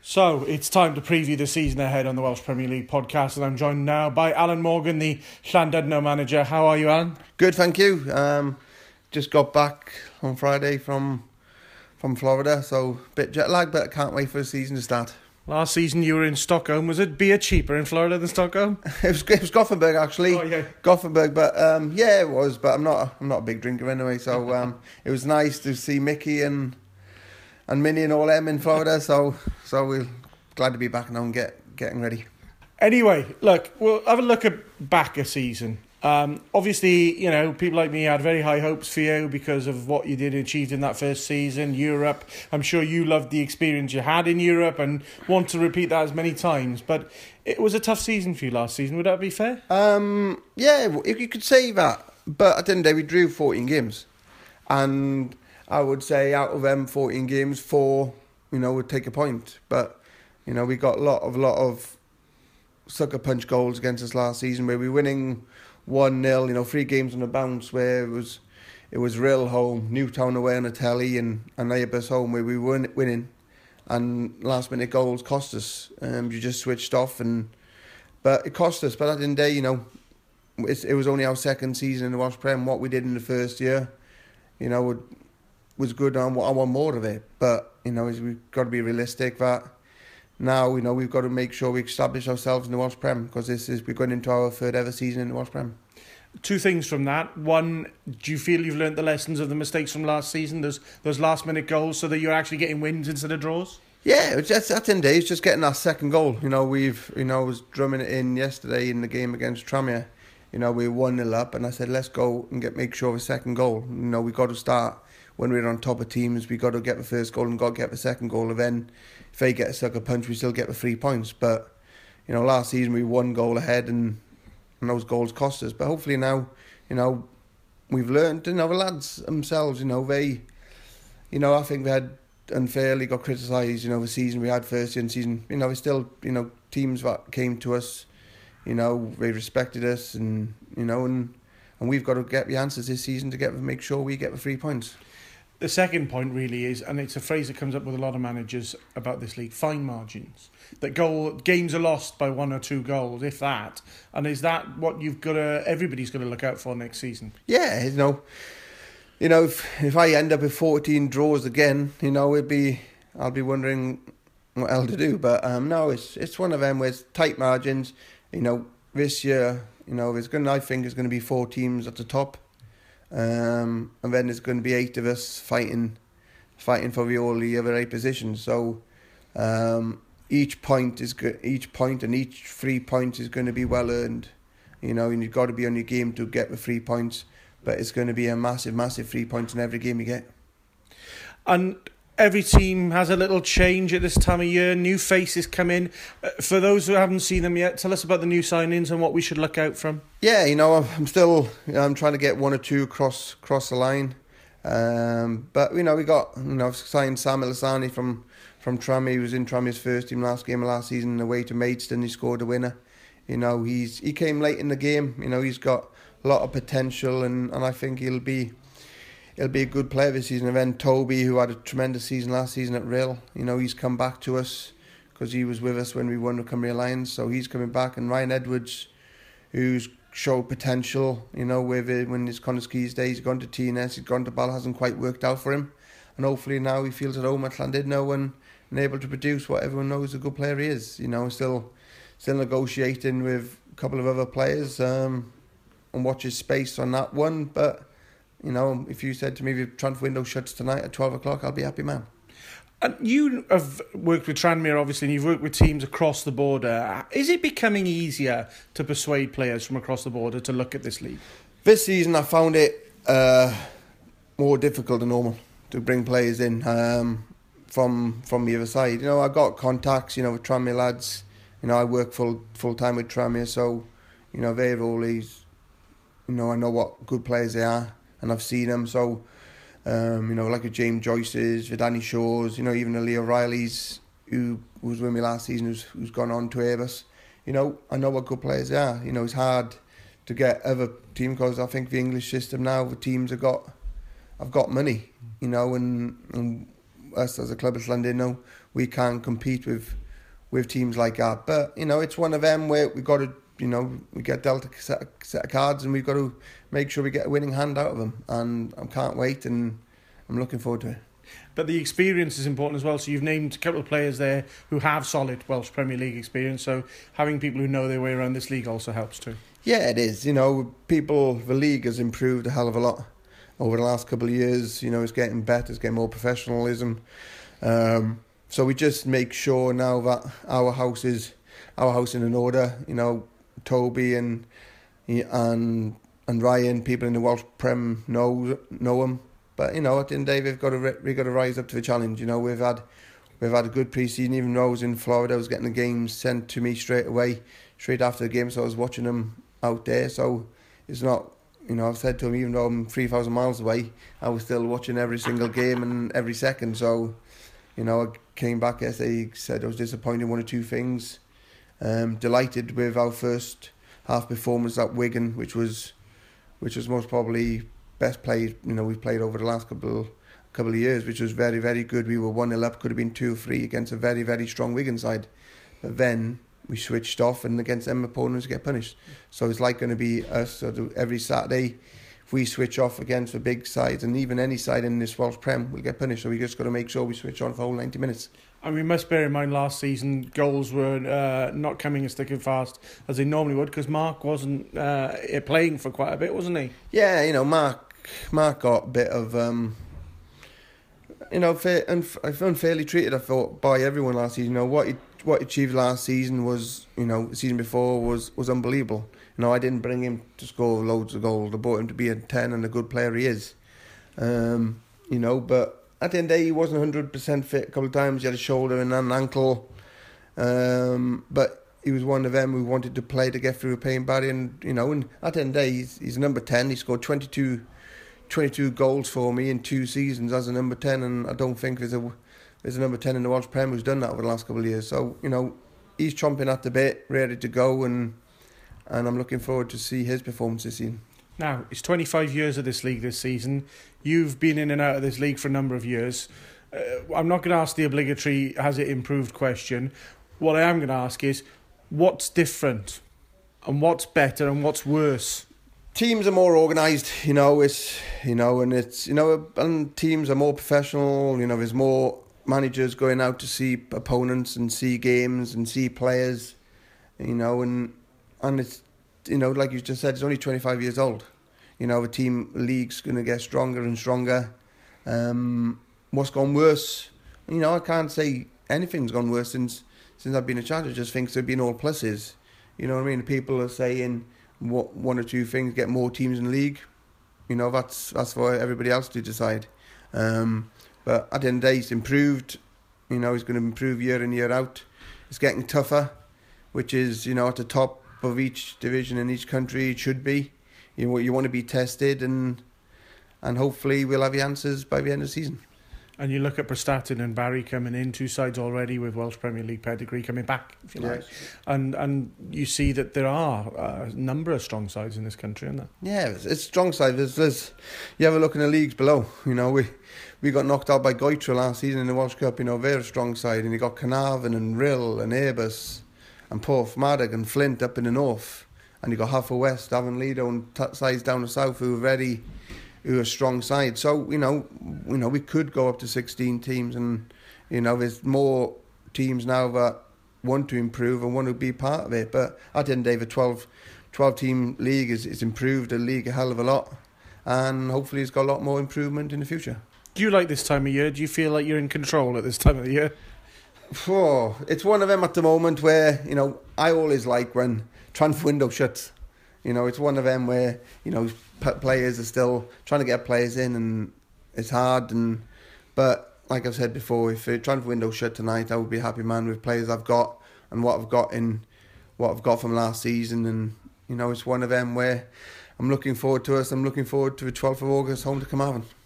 So, it's time to preview the season ahead on the Welsh Premier League podcast, and I'm joined now by Alan Morgan, the Llandudno manager. How are you, Alan? Good, thank you. Just got back on Friday from Florida, so a bit jet lagged, but I can't wait for the season to start. Last season you were in Stockholm. Was it beer cheaper in Florida than Stockholm? It was Gothenburg, actually. Oh, yeah. Gothenburg, but yeah, it was. But I'm not a big drinker anyway, so it was nice to see Mickey and Minnie and all them in Florida. So we're glad to be back now and getting ready. Anyway, look, we'll have a look back a season. Obviously, you know, people like me had very high hopes for you because of what you did and achieved in that first season, Europe. I'm sure you loved the experience you had in Europe and want to repeat that as many times. But it was a tough season for you last season. Would that be fair? Yeah, you could say that. But at the end of the day, we drew 14 games. And I would say out of them 14 games, 4, would take a point. But, we got a lot of sucker punch goals against us last season where we were winning 1-0, 3 games on the bounce where it was Rill home, Newtown away on a telly and Airbus home where we weren't winning, and last minute goals cost us. You just switched off, but it cost us. But at the end of the day, it was only our second season in the Welsh Prem. What we did in the first year, was good. I want more of it, but we've got to be realistic that now we've got to make sure we establish ourselves in the Welsh Prem, because we're going into our third ever season in the Welsh Prem. 2 things from that. One, do you feel you've learnt the lessons of the mistakes from last season, those last minute goals, so that you're actually getting wins instead of draws? Yeah, at the end of the day, it's just getting that second goal. I was drumming it in yesterday in the game against Tranmere. We were 1-0 up, and I said, let's go and make sure of a second goal. We got to start when we're on top of teams. We got to get the first goal and got to get the second goal, and then if they get a sucker punch, we still get the 3 points. But last season we were 1 goal ahead, and those goals cost us. But hopefully now, we've learned. The lads themselves, they, I think they had unfairly got criticised. The season we had first year and season, it's still, teams that came to us, they respected us, and and we've got to get the answers this season to make sure we get the 3 points. The second point really is, and it's a phrase that comes up with a lot of managers about this league, fine margins. That games are lost by 1 or 2 goals, if that. And is that what everybody's got to look out for next season? Yeah, if I end up with 14 draws again, I'll be wondering what else to do. But no, it's one of them where it's tight margins. This year, I think it's going to be 4 teams at the top. And then there's going to be 8 of us fighting for all the other 8 positions. So each point and each 3 points is going to be well earned. And you've got to be on your game to get the 3 points. But it's going to be a massive 3 points in every game you get. And every team has a little change at this time of year. New faces come in. For those who haven't seen them yet, tell us about the new signings and what we should look out from. Yeah, I'm trying to get 1 or 2 across the line. But we got signed Sam Elisani from Tranmere. He was in Tranmere's first team last game of last season away to Maidstone. He scored a winner. He came late in the game. He's got a lot of potential, and I think he'll be a good player this season. And then Toby, who had a tremendous season last season at Rill, he's come back to us because he was with us when we won the Cymru Alliance, so he's coming back. And Ryan Edwards, who's showed potential, when his Connors Keys days, he's gone to TNS, he's gone to Bal, hasn't quite worked out for him, and hopefully now he feels at home at Llandudno and able to produce what everyone knows a good player he is. Still negotiating with a couple of other players, and watch his space on that one. But if you said to me the transfer window shuts tonight at 12 o'clock, I'll be a happy man. And you have worked with Tranmere, obviously, and you've worked with teams across the border. Is it becoming easier to persuade players from across the border to look at this league? This season, I found it more difficult than normal to bring players in from the other side. I got contacts, with Tranmere lads. I work full time with Tranmere, so they're always, I know what good players they are, and I've seen them. So, like the James Joyce's, the Danny Shaws, even the Leo Riley's, who was with me last season, who's gone on to Airbus. I know what good players they are. It's hard to get other teams because I think the English system now, the teams have got money, and us as a club at Llandudno, we can't compete with teams like that. But it's one of them where we got to, we get dealt a set of cards, and we've got to make sure we get a winning hand out of them. And I can't wait, and I'm looking forward to it. But the experience is important as well. So you've named a couple of players there who have solid Welsh Premier League experience. So having people who know their way around this league also helps too. Yeah, it is. The league has improved a hell of a lot over the last couple of years. It's getting better, it's getting more professionalism. So we just make sure now that our house is in order. Toby and Ryan, people in the Welsh Prem know them. But at the end of the day, we've got to rise up to the challenge. We've had a good pre-season. Even though I was in Florida, I was getting the games sent to me straight after the game. So I was watching them out there. So it's not, I've said to him, even though I'm 3,000 miles away, I was still watching every single game and every second. So, I came back yesterday, said I was disappointed in one or two things. Delighted with our first half performance at Wigan, which was most probably best played we've played over the last couple of years, which was very, very good. We were 1-0 up, could have been 2-3 against a very, very strong Wigan side. But then we switched off, and against them opponents get punished. So it's like going to be us every Saturday. If we switch off against the big sides, and even any side in this Welsh Prem, we'll get punished. So we just got to make sure we switch on for the whole 90 minutes. And we must bear in mind last season goals were not coming as thick and fast as they normally would, because Mark wasn't playing for quite a bit, wasn't he? Yeah, Mark got a bit of unfairly treated, I thought, by everyone last season. What he achieved last season was, the season before was unbelievable. I didn't bring him to score loads of goals. I brought him to be a 10 and a good player he is. But at the end of the day, he wasn't 100% fit a couple of times. He had a shoulder and an ankle. But he was one of them who wanted to play to get through a pain barrier. And at the end of the day, he's number 10. He scored 22 goals for me in 2 seasons as a number 10. And I don't think there's a number 10 in the Welsh Prem who's done that over the last couple of years. So, he's chomping at the bit, ready to go. And I'm looking forward to see his performance this season. Now, it's 25 years of this league this season. You've been in and out of this league for a number of years. I'm not going to ask the obligatory, has it improved question. What I am going to ask is, what's different? And what's better and what's worse? Teams are more organised, and teams are more professional. There's more managers going out to see opponents and see games and see players, and it's, like you just said, it's only 25 years old. The league's going to get stronger and stronger. What's gone worse? I can't say anything's gone worse since I've been in charge. I just think there've been all pluses. People are saying one or two things, get more teams in the league. That's for everybody else to decide. But at the end of the day, it's improved. It's going to improve year in, year out. It's getting tougher, which is, at the top of each division in each country it should be. You want to be tested, and hopefully we'll have the answers by the end of the season. And you look at Prestatyn and Barry coming in, 2 sides already with Welsh Premier League pedigree coming back, if you like. And you see that there are a number of strong sides in this country, aren't there? Yeah, it's strong sides. There's you have a look in the leagues below. We got knocked out by Goitra last season in the Welsh Cup. They're a strong side, and you got Carnarvon and Rill and Airbus and Porthmadog and Flint up in the north, and you got Haverfordwest, Avonlido and sides down the south who are strong sides. So we could go up to 16 teams, and there's more teams now that want to improve and want to be part of it. But at the end of the day, the 12 team league is improved the league a hell of a lot, and hopefully it's got a lot more improvement in the future. Do you like this time of year? Do you feel like you're in control at this time of the year? Oh, it's one of them at the moment where, I always like when transfer window shuts. It's one of them where, players are still trying to get players in, and it's hard. But like I've said before, if the transfer window shut tonight, I would be a happy man with players I've got and what I've got from last season. And, it's one of them where I'm looking forward to us. I'm looking forward to the 12th of August home to Carmarthen.